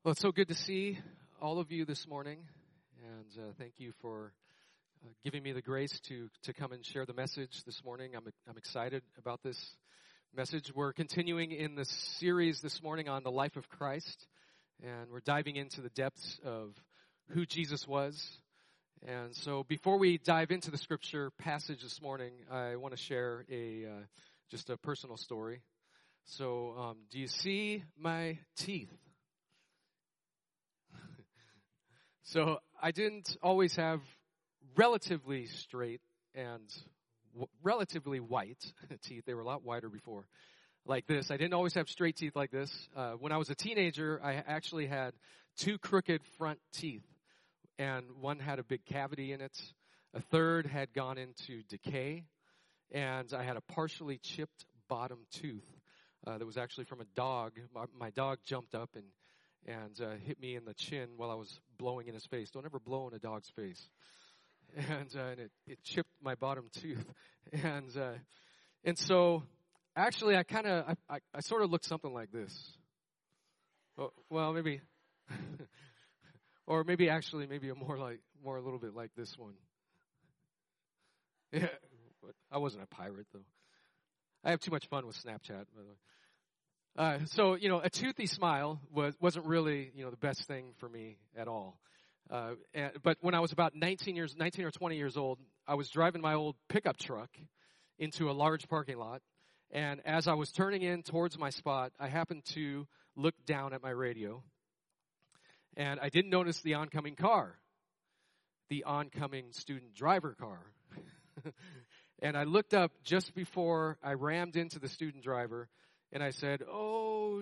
Well, it's so good to see all of you this morning, and thank you for giving me the grace to come and share the message this morning. I'm excited about this message. We're continuing in the series this morning on the life of Christ, and we're diving into the depths of who Jesus was. And so, before we dive into the scripture passage this morning, I want to share just a personal story. So, do you see my teeth? So I didn't always have relatively straight and relatively white teeth. They were a lot whiter before, like this. I didn't always have straight teeth like this. When I was a teenager, I actually had two crooked front teeth, and one had a big cavity in it. A third had gone into decay, and I had a partially chipped bottom tooth that was actually from a dog. My dog jumped up and hit me in the chin while I was blowing in his face. Don't ever blow in a dog's face. And it chipped my bottom tooth. And so, actually, I sort of looked something like this. Well, maybe, or maybe actually, maybe a little bit like this one. Yeah, I wasn't a pirate though. I have too much fun with Snapchat, by the way. So, a toothy smile wasn't really, the best thing for me at all. But when I was about 19 or 20 years old, I was driving my old pickup truck into a large parking lot. And as I was turning in towards my spot, I happened to look down at my radio. And I didn't notice the oncoming car, the oncoming student driver car. And I looked up just before I rammed into the student driver. And I said, "Oh,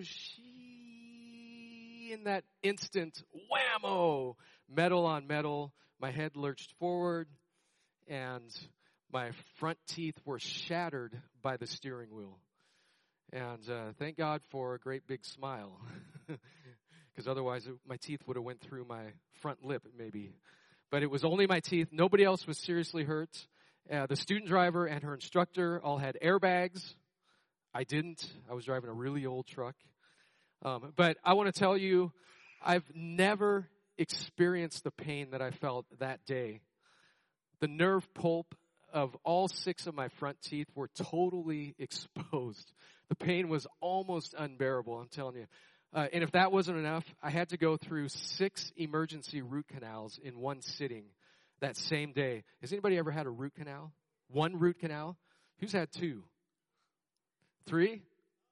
she," in that instant, whammo, metal on metal. My head lurched forward, and my front teeth were shattered by the steering wheel. And thank God for a great big smile, because otherwise my teeth would have went through my front lip, maybe. But it was only my teeth. Nobody else was seriously hurt. The student driver and her instructor all had airbags. I didn't. I was driving a really old truck. But I want to tell you, I've never experienced the pain that I felt that day. The nerve pulp of all 6 of my front teeth were totally exposed. The pain was almost unbearable, I'm telling you. And if that wasn't enough, I had to go through 6 emergency root canals in one sitting that same day. Has anybody ever had a root canal? 1 root canal? Who's had 2? 3?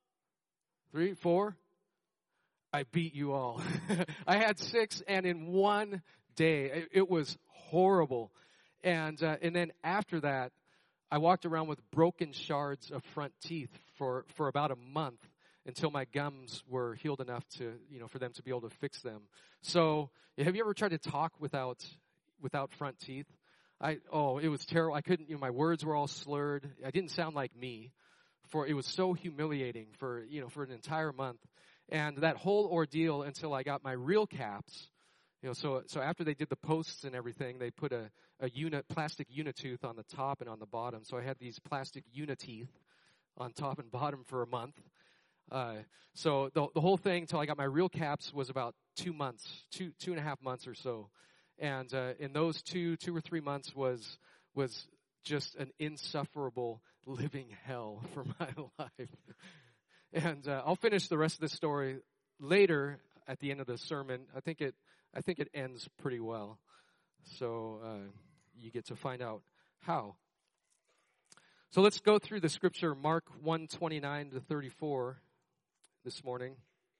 4? I beat you all. I had 6, and in one day, it was horrible. And then after that, I walked around with broken shards of front teeth for about a month until my gums were healed enough to, for them to be able to fix them. So, have you ever tried to talk without front teeth? It was terrible. I couldn't, my words were all slurred. I didn't sound like me. It was so humiliating for an entire month. And that whole ordeal until I got my real caps, so after they did the posts and everything, they put a plastic unitooth on the top and on the bottom. So I had these plastic uniteeth on top and bottom for a month. So the whole thing until I got my real caps was about 2 months, two and a half months or so. And in those two or 3 months was just an insufferable living hell for my life. And I'll finish the rest of the story later at the end of the sermon. I think it ends pretty well. So you get to find out how. So let's go through the scripture, Mark 1:29 to 34 this morning.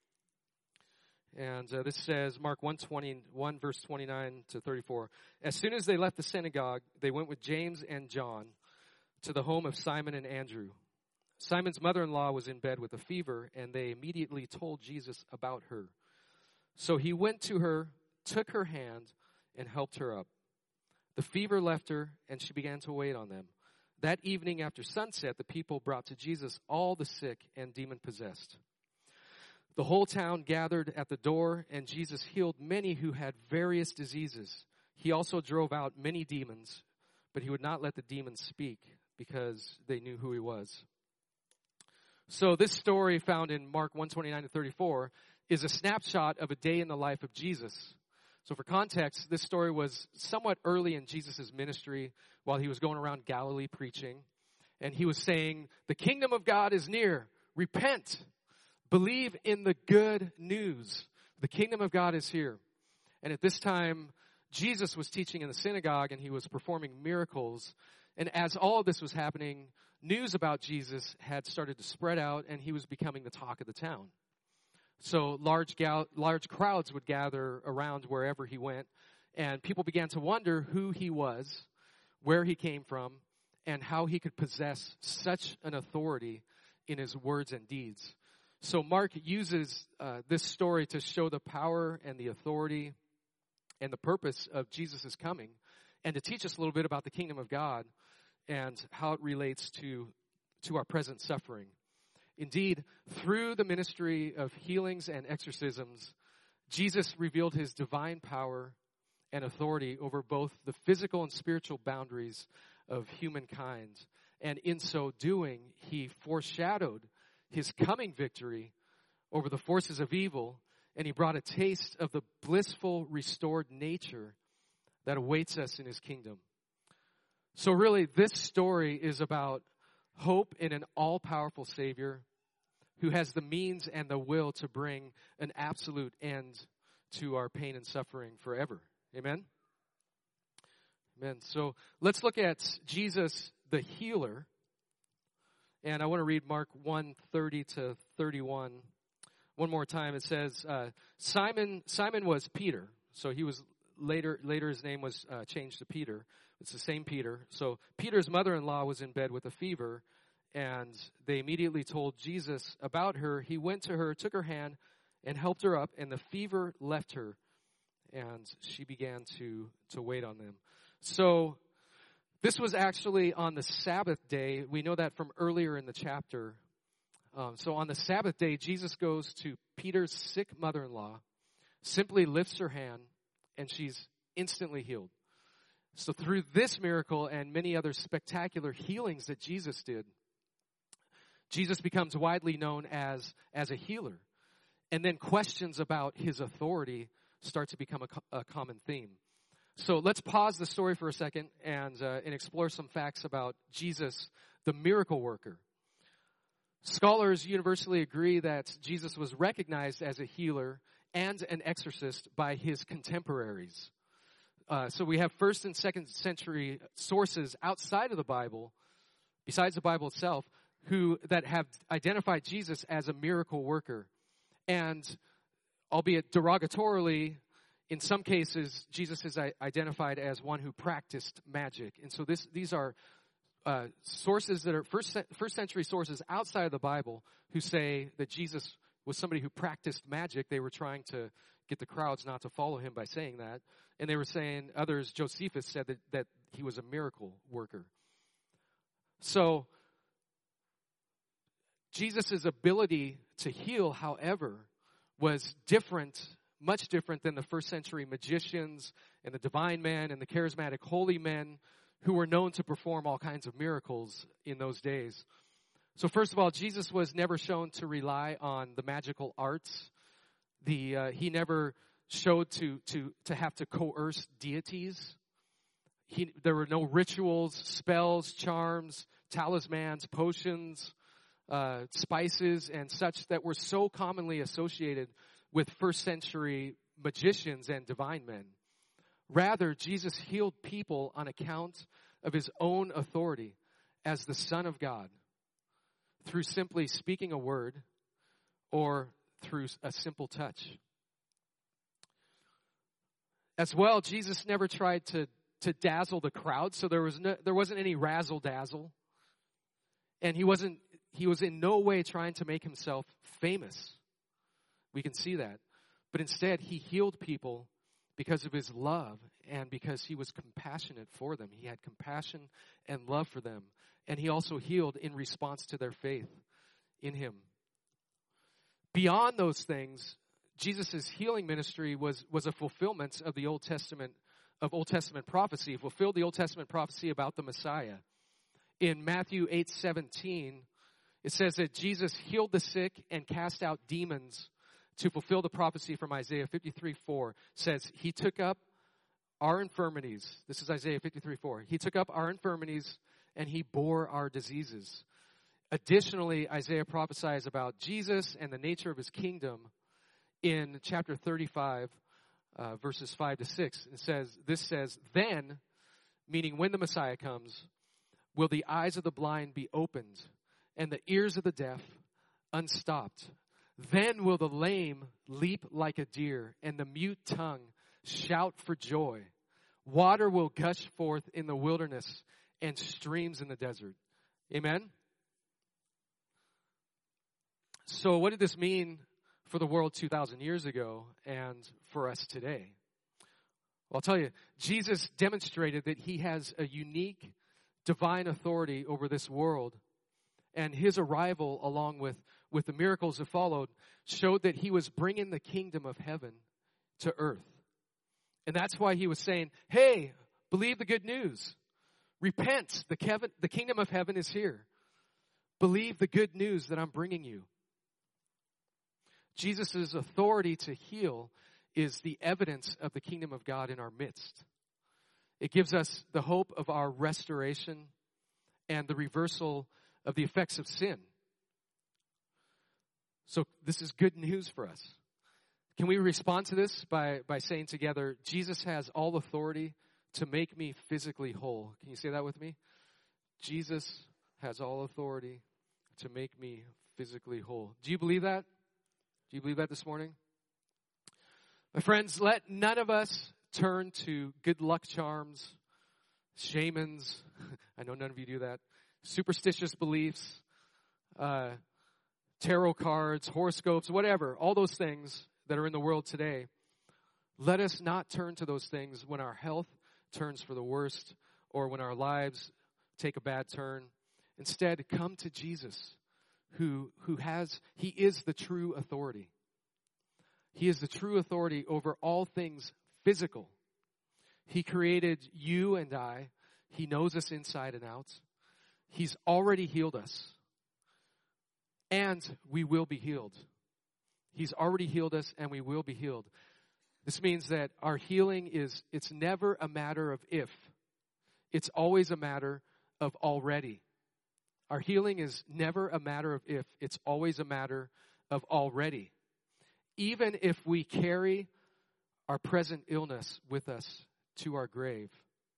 And this says, Mark 1 verse 29 to 34. As soon as they left the synagogue, they went with James and John to the home of Simon and Andrew. Simon's mother-in-law was in bed with a fever, and they immediately told Jesus about her. So he went to her, took her hand, and helped her up. The fever left her, and she began to wait on them. That evening after sunset, the people brought to Jesus all the sick and demon-possessed. The whole town gathered at the door, and Jesus healed many who had various diseases. He also drove out many demons, but he would not let the demons speak because they knew who he was. So this story found in Mark 1:29-34 is a snapshot of a day in the life of Jesus. So for context, this story was somewhat early in Jesus' ministry while he was going around Galilee preaching. And he was saying, the kingdom of God is near. Repent. Believe in the good news. The kingdom of God is here. And at this time, Jesus was teaching in the synagogue and he was performing miracles. And as all of this was happening, news about Jesus had started to spread out and he was becoming the talk of the town. So large crowds would gather around wherever he went, and people began to wonder who he was, where he came from, and how he could possess such an authority in his words and deeds. So Mark uses this story to show the power and the authority and the purpose of Jesus' coming, and to teach us a little bit about the kingdom of God and how it relates to our present suffering. Indeed, through the ministry of healings and exorcisms, Jesus revealed his divine power and authority over both the physical and spiritual boundaries of humankind. And in so doing, he foreshadowed his coming victory over the forces of evil, and he brought a taste of the blissful, restored nature that awaits us in his kingdom. So really, this story is about hope in an all-powerful Savior who has the means and the will to bring an absolute end to our pain and suffering forever. Amen? Amen. So let's look at Jesus, the healer. And I want to read Mark 1:30-31. One more time. It says, Simon was Peter. So he was later his name was changed to Peter. It's the same Peter. So Peter's mother-in-law was in bed with a fever, and they immediately told Jesus about her. He went to her, took her hand, and helped her up, and the fever left her, and she began to wait on them. So this was actually on the Sabbath day. We know that from earlier in the chapter. So on the Sabbath day, Jesus goes to Peter's sick mother-in-law, simply lifts her hand, and she's instantly healed. So through this miracle and many other spectacular healings that Jesus did, Jesus becomes widely known as a healer. And then questions about his authority start to become a common theme. So let's pause the story for a second and explore some facts about Jesus, the miracle worker. Scholars universally agree that Jesus was recognized as a healer and an exorcist by his contemporaries. So we have 1st and 2nd century sources outside of the Bible, besides the Bible itself, that have identified Jesus as a miracle worker. And albeit derogatorily, in some cases, Jesus is identified as one who practiced magic. And so these are sources that are first century sources outside of the Bible who say that Jesus was somebody who practiced magic. They were trying to get the crowds not to follow him by saying that. And they were saying, others, Josephus said that he was a miracle worker. So Jesus' ability to heal, however, was different, much different than the first century magicians and the divine men and the charismatic holy men who were known to perform all kinds of miracles in those days. So first of all, Jesus was never shown to rely on the magical arts. He never showed to have to coerce deities. There were no rituals, spells, charms, talismans, potions, spices, and such that were so commonly associated with first century magicians and divine men. Rather, Jesus healed people on account of his own authority as the Son of God through simply speaking a word or through a simple touch. As well, Jesus never tried to dazzle the crowd, so there wasn't any razzle dazzle, and he was in no way trying to make himself famous. We can see that, but instead he healed people because of his love and because he was compassionate for them. He had compassion and love for them, and he also healed in response to their faith in him. Beyond those things, Jesus' healing ministry was a fulfillment of the Old Testament prophecy. It fulfilled the Old Testament prophecy about the Messiah. In Matthew 8:17, It says that Jesus healed the sick and cast out demons to fulfill the prophecy from Isaiah 53:4. It says he took up our infirmities. This is Isaiah 53:4. He took up our infirmities and he bore our diseases. Additionally, Isaiah prophesies about Jesus and the nature of his kingdom in chapter 35, verses 5 to 6. This says, then, meaning when the Messiah comes, will the eyes of the blind be opened and the ears of the deaf unstopped. Then will the lame leap like a deer and the mute tongue shout for joy. Water will gush forth in the wilderness and streams in the desert. Amen? So what did this mean for the world 2,000 years ago and for us today? Well, I'll tell you, Jesus demonstrated that he has a unique divine authority over this world. And his arrival, along with the miracles that followed, showed that he was bringing the kingdom of heaven to earth. And that's why he was saying, hey, believe the good news. Repent. The kingdom of heaven is here. Believe the good news that I'm bringing you. Jesus' authority to heal is the evidence of the kingdom of God in our midst. It gives us the hope of our restoration and the reversal of the effects of sin. So this is good news for us. Can we respond to this by saying together, Jesus has all authority to make me physically whole? Can you say that with me? Jesus has all authority to make me physically whole. Do you believe that? Do you believe that this morning? My friends, let none of us turn to good luck charms, shamans. I know none of you do that. Superstitious beliefs, tarot cards, horoscopes, whatever, all those things that are in the world today. Let us not turn to those things when our health turns for the worst or when our lives take a bad turn. Instead, come to Jesus, he is the true authority. He is the true authority over all things physical. He created you and I. He knows us inside and out. He's already healed us. And we will be healed. He's already healed us and we will be healed. This means that our healing it's never a matter of if. It's always a matter of already. Our healing is never a matter of if. It's always a matter of already. Even if we carry our present illness with us to our grave.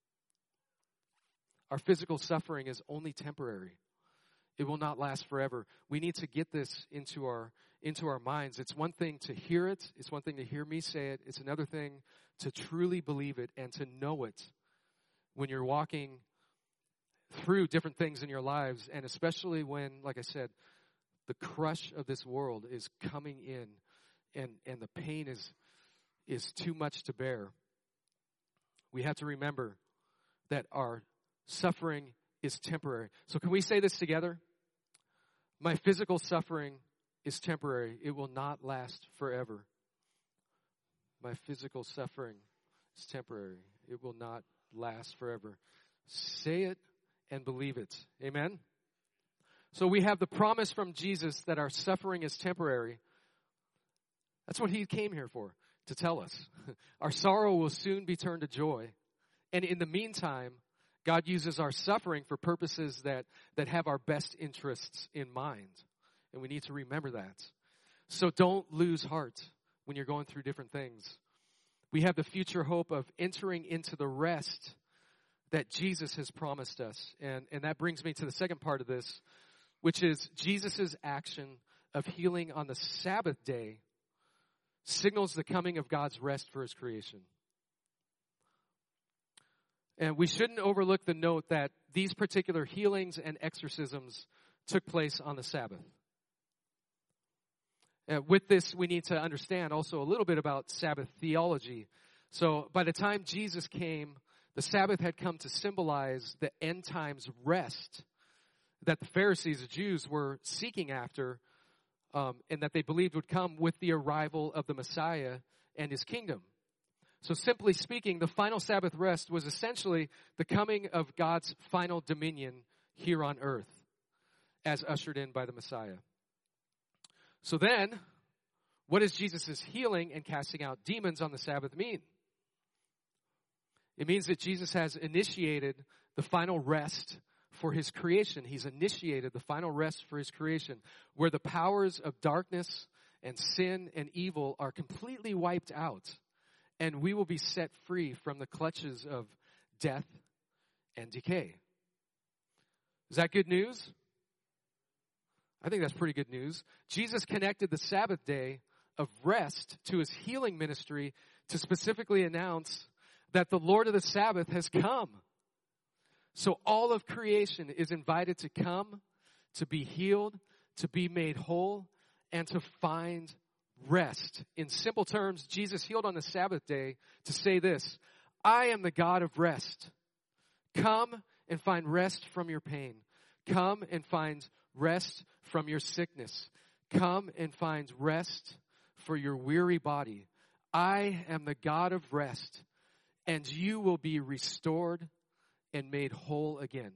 Our physical suffering is only temporary. It will not last forever. We need to get this into our minds. It's one thing to hear it. It's one thing to hear me say it. It's another thing to truly believe it and to know it when you're walking through different things in your lives, and especially when, like I said, the crush of this world is coming in and the pain is too much to bear. We have to remember that our suffering is temporary. So can we say this together? My physical suffering is temporary. It will not last forever. My physical suffering is temporary. It will not last forever. Say it and believe it. Amen? So we have the promise from Jesus that our suffering is temporary. That's what he came here for, to tell us. Our sorrow will soon be turned to joy. And in the meantime, God uses our suffering for purposes that have our best interests in mind. And we need to remember that. So don't lose heart when you're going through different things. We have the future hope of entering into the rest that Jesus has promised us. And that brings me to the second part of this, which is Jesus' action of healing on the Sabbath day signals the coming of God's rest for his creation. And we shouldn't overlook the note that these particular healings and exorcisms took place on the Sabbath. With this, we need to understand also a little bit about Sabbath theology. So by the time Jesus came, the Sabbath had come to symbolize the end times rest that the Pharisees, the Jews, were seeking after, and that they believed would come with the arrival of the Messiah and his kingdom. So simply speaking, the final Sabbath rest was essentially the coming of God's final dominion here on earth. as ushered in by the Messiah. So then, what does Jesus' healing and casting out demons on the Sabbath mean? It means that Jesus has initiated the final rest for his creation. He's initiated the final rest for his creation, where the powers of darkness and sin and evil are completely wiped out, and we will be set free from the clutches of death and decay. Is that good news? I think that's pretty good news. Jesus connected the Sabbath day of rest to his healing ministry to specifically announce that the Lord of the Sabbath has come. So all of creation is invited to come, to be healed, to be made whole, and to find rest. In simple terms, Jesus healed on the Sabbath day to say this: I am the God of rest. Come and find rest from your pain. Come and find rest from your sickness. Come and find rest for your weary body. I am the God of rest, and you will be restored and made whole again.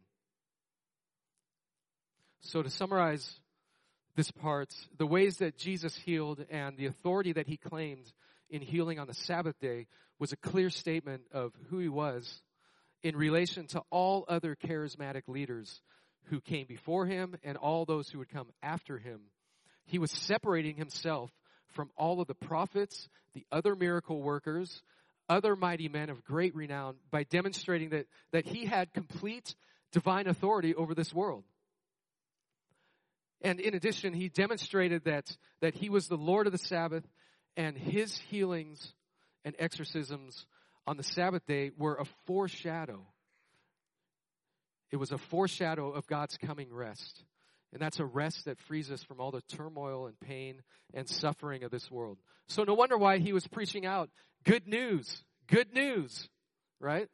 So to summarize this part, the ways that Jesus healed and the authority that he claimed in healing on the Sabbath day was a clear statement of who he was in relation to all other charismatic leaders who came before him and all those who would come after him. He was separating himself from all of the prophets, the other miracle workers, other mighty men of great renown by demonstrating that he had complete divine authority over this world. And in addition, he demonstrated that he was the Lord of the Sabbath, and his healings and exorcisms on the Sabbath day were a foreshadow. It was a foreshadow of God's coming rest. And that's a rest that frees us from all the turmoil and pain and suffering of this world. So no wonder why he was preaching out good news, right?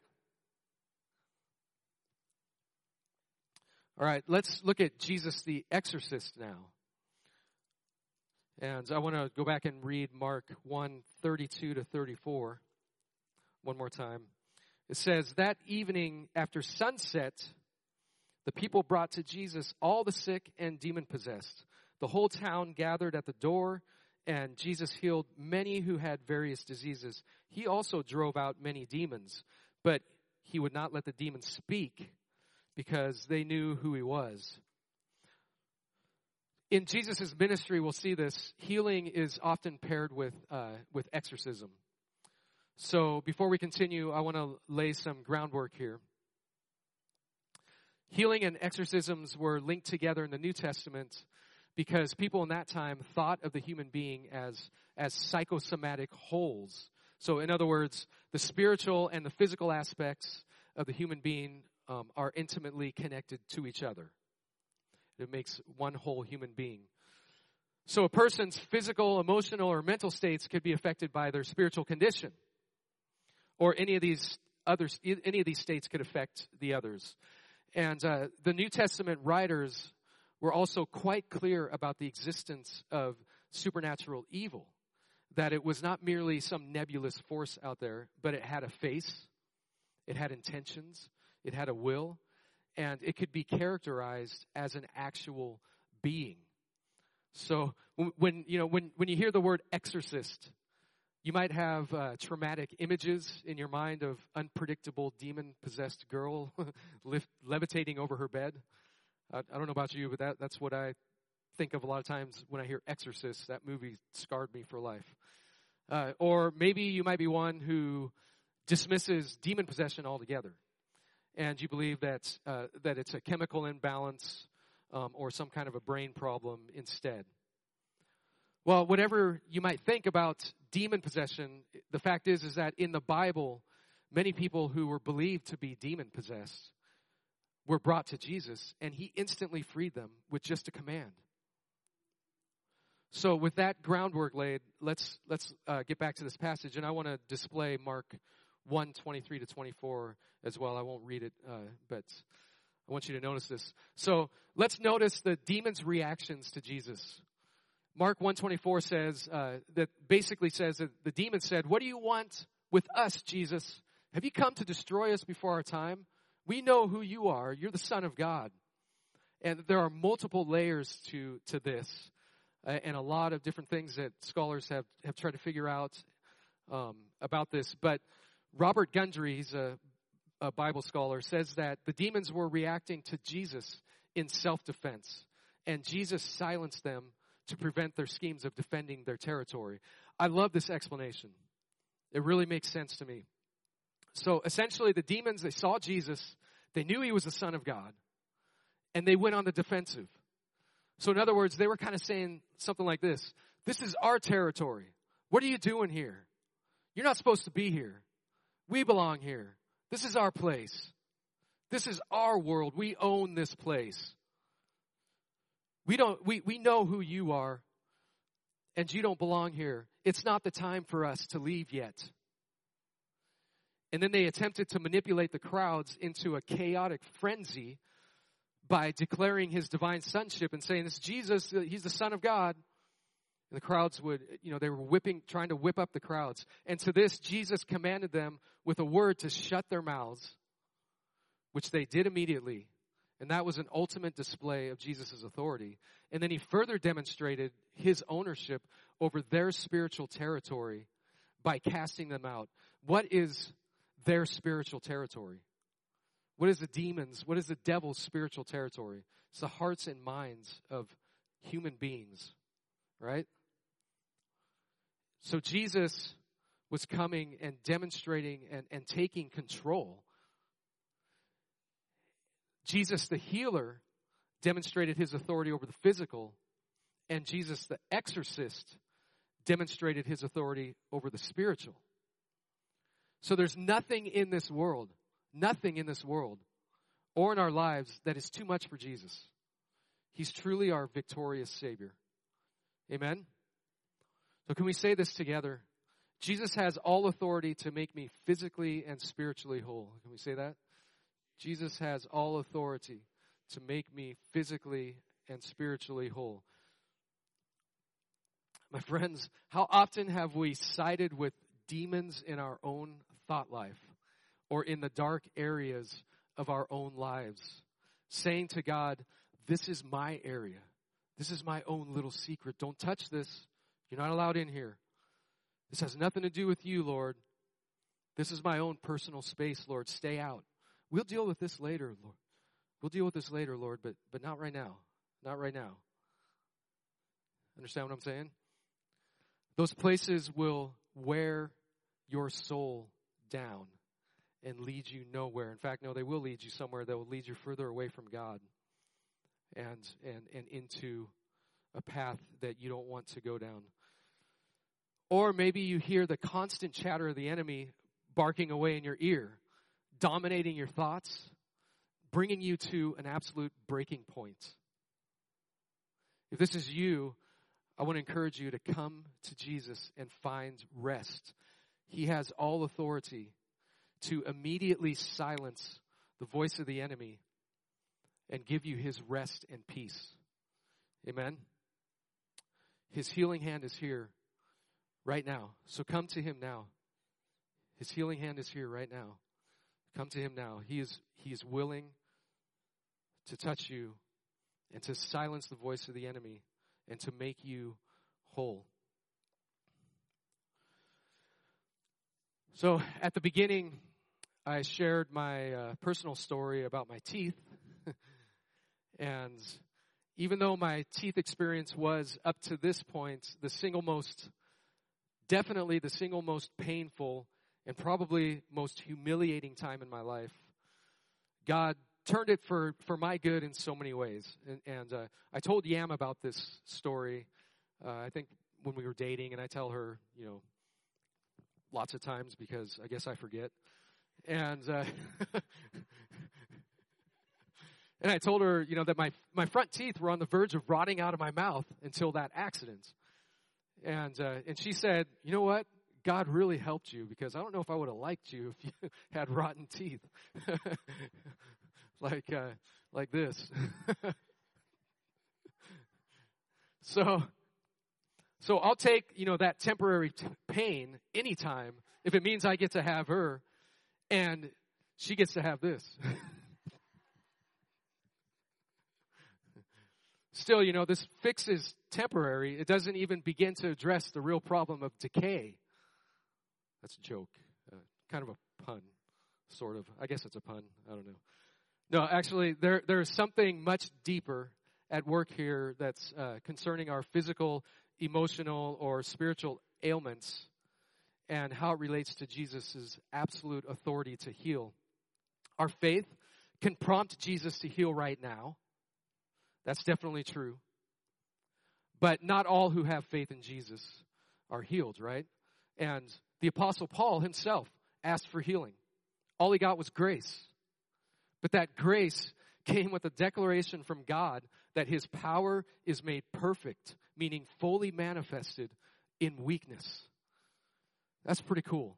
All right, let's look at Jesus the exorcist now. And I want to go back and read Mark 1:32 to 34 one more time. It says, that evening after sunset, the people brought to Jesus all the sick and demon-possessed. The whole town gathered at the door, and Jesus healed many who had various diseases. He also drove out many demons, but he would not let the demons speak because they knew who he was. In Jesus' ministry, we'll see this. Healing is often paired with exorcism. So before we continue, I want to lay some groundwork here. Healing and exorcisms were linked together in the New Testament because people in that time thought of the human being as psychosomatic wholes. So in other words, the spiritual and the physical aspects of the human being are intimately connected to each other. It makes one whole human being. So a person's physical, emotional, or mental states could be affected by their spiritual condition. Or any of these states could affect the others. And the New Testament writers were also quite clear about the existence of supernatural evil. That it was not merely some nebulous force out there, but it had a face, it had intentions, it had a will, and it could be characterized as an actual being. So when you hear the word exorcist, you might have traumatic images in your mind of unpredictable demon-possessed girl levitating over her bed. I don't know about you, but that's what I think of a lot of times when I hear Exorcist. That movie scarred me for life. Or maybe you might be one who dismisses demon possession altogether, and you believe that it's a chemical imbalance or some kind of a brain problem instead. Well, whatever you might think about demon possession, the fact is that in the Bible, many people who were believed to be demon-possessed were brought to Jesus, and he instantly freed them with just a command. So with that groundwork laid, let's get back to this passage, and I want to display Mark 1:23 to 24 as well. I won't read it, but I want you to notice this. So let's notice the demons' reactions to Jesus. Mark 1:24 says, that basically says that the demon said, "What do you want with us, Jesus? Have you come to destroy us before our time? We know who you are. You're the Son of God." And there are multiple layers to this, and a lot of different things that scholars have tried to figure out about this. But Robert Gundry, he's a Bible scholar, says that the demons were reacting to Jesus in self-defense, and Jesus silenced them to prevent their schemes of defending their territory. I love this explanation. It really makes sense to me. So essentially, the demons, they saw Jesus, they knew he was the Son of God, and they went on the defensive. So in other words, they were kind of saying something like this: this is our territory. What are you doing here? You're not supposed to be here. We belong here. This is our place. This is our world. We own this place. We know who you are, and you don't belong here. It's not the time for us to leave yet. And then they attempted to manipulate the crowds into a chaotic frenzy by declaring his divine sonship and saying, "This is Jesus, he's the Son of God." And the crowds would, they were trying to whip up the crowds. And to this, Jesus commanded them with a word to shut their mouths, which they did immediately. And that was an ultimate display of Jesus' authority. And then he further demonstrated his ownership over their spiritual territory by casting them out. What is their spiritual territory? What is the devil's spiritual territory? It's the hearts and minds of human beings, right? So Jesus was coming and demonstrating and taking control. Jesus, the healer, demonstrated his authority over the physical, and Jesus, the exorcist, demonstrated his authority over the spiritual. So there's nothing in this world or in our lives that is too much for Jesus. He's truly our victorious Savior. Amen? So can we say this together? Jesus has all authority to make me physically and spiritually whole. Can we say that? Jesus has all authority to make me physically and spiritually whole. My friends, how often have we sided with demons in our own thought life or in the dark areas of our own lives, saying to God, "This is my area. This is my own little secret. Don't touch this. You're not allowed in here. This has nothing to do with you, Lord. This is my own personal space, Lord. Stay out. We'll deal with this later, Lord. We'll deal with this later, Lord, but not right now. Not right now." Understand what I'm saying? Those places will wear your soul down and lead you nowhere. In fact, no, they will lead you somewhere that will lead you further away from God and into a path that you don't want to go down. Or maybe you hear the constant chatter of the enemy barking away in your ear, dominating your thoughts, bringing you to an absolute breaking point. If this is you, I want to encourage you to come to Jesus and find rest. He has all authority to immediately silence the voice of the enemy and give you his rest and peace. Amen? His healing hand is here right now. So come to him now. His healing hand is here right now. Come to him now. He is willing to touch you and to silence the voice of the enemy and to make you whole. So at the beginning, I shared my personal story about my teeth. And even though my teeth experience was, up to this point, definitely the single most painful and probably most humiliating time in my life, God turned it for my good in so many ways. And I told Yam about this story, I think when we were dating, and I tell her, lots of times because I guess I forget. And and I told her, that my front teeth were on the verge of rotting out of my mouth until that accident. And she said, "You know what? God really helped you, because I don't know if I would have liked you if you had rotten teeth." like this. So I'll take, that temporary pain anytime if it means I get to have her and she gets to have this. still, this fix is temporary. It doesn't even begin to address the real problem of decay. That's a joke. Kind of a pun, sort of. I guess it's a pun. I don't know. No, actually, there's something much deeper at work here that's concerning our physical, emotional, or spiritual ailments and how it relates to Jesus' absolute authority to heal. Our faith can prompt Jesus to heal right now. That's definitely true. But not all who have faith in Jesus are healed, right? And the Apostle Paul himself asked for healing. All he got was grace. But that grace came with a declaration from God that his power is made perfect, meaning fully manifested in weakness. That's pretty cool.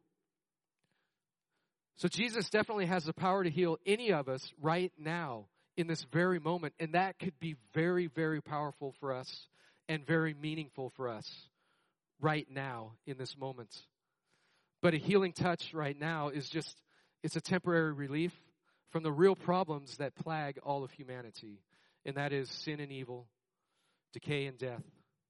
So Jesus definitely has the power to heal any of us right now in this very moment. And that could be very, very powerful for us and very meaningful for us right now in this moment. But a healing touch right now is it's a temporary relief from the real problems that plague all of humanity. And that is sin and evil, decay and death.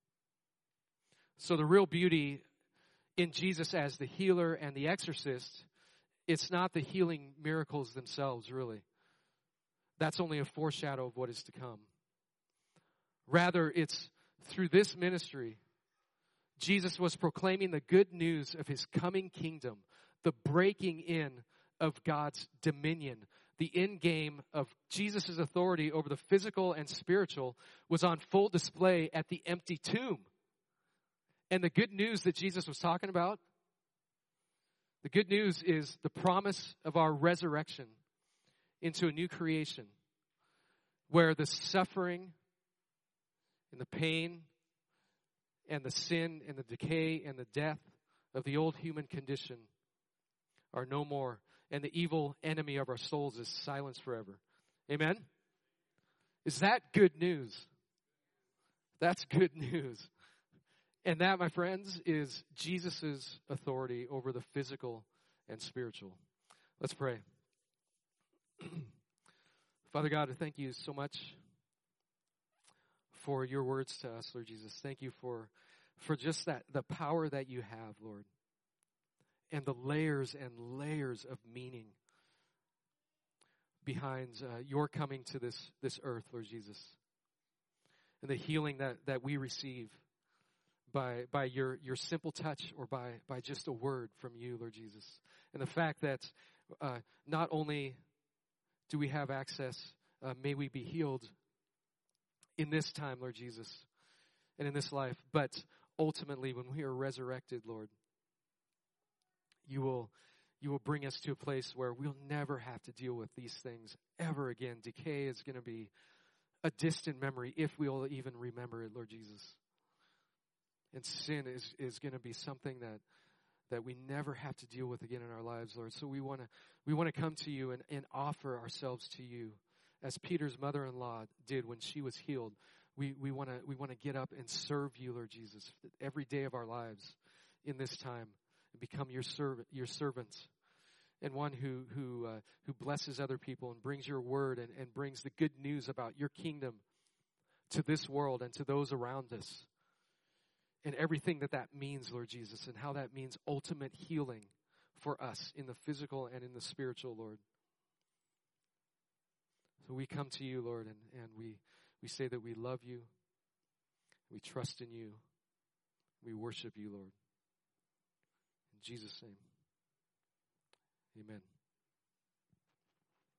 So the real beauty in Jesus as the healer and the exorcist, it's not the healing miracles themselves, really. That's only a foreshadow of what is to come. Rather, it's through this ministry, Jesus was proclaiming the good news of his coming kingdom, the breaking in of God's dominion. The end game of Jesus' authority over the physical and spiritual was on full display at the empty tomb. And the good news that Jesus was talking about, the good news is the promise of our resurrection into a new creation where the suffering and the pain and the sin and the decay and the death of the old human condition are no more, and the evil enemy of our souls is silenced forever. Amen? Is that good news? That's good news. And that, my friends, is Jesus' authority over the physical and spiritual. Let's pray. Father God, I thank you so much for your words to us, Lord Jesus. Thank you for just that, the power that you have, Lord. And the layers and layers of meaning behind your coming to this earth, Lord Jesus. And the healing that we receive by your simple touch or by just a word from you, Lord Jesus. And the fact that not only do we have access, may we be healed in this time, Lord Jesus, and in this life, but ultimately when we are resurrected, Lord, you will bring us to a place where we'll never have to deal with these things ever again. Decay is going to be a distant memory if we'll even remember it, Lord Jesus. And sin is going to be something that we never have to deal with again in our lives, Lord. So we want to come to you and offer ourselves to you, as Peter's mother-in-law did when she was healed. We want to get up and serve you, Lord Jesus, every day of our lives in this time, and become your servants, and one who blesses other people and brings your word and brings the good news about your kingdom to this world and to those around us. And everything that means, Lord Jesus, and how that means ultimate healing for us in the physical and in the spiritual, Lord. So we come to you, Lord, and we say that we love you, we trust in you, we worship you, Lord. In Jesus' name, amen.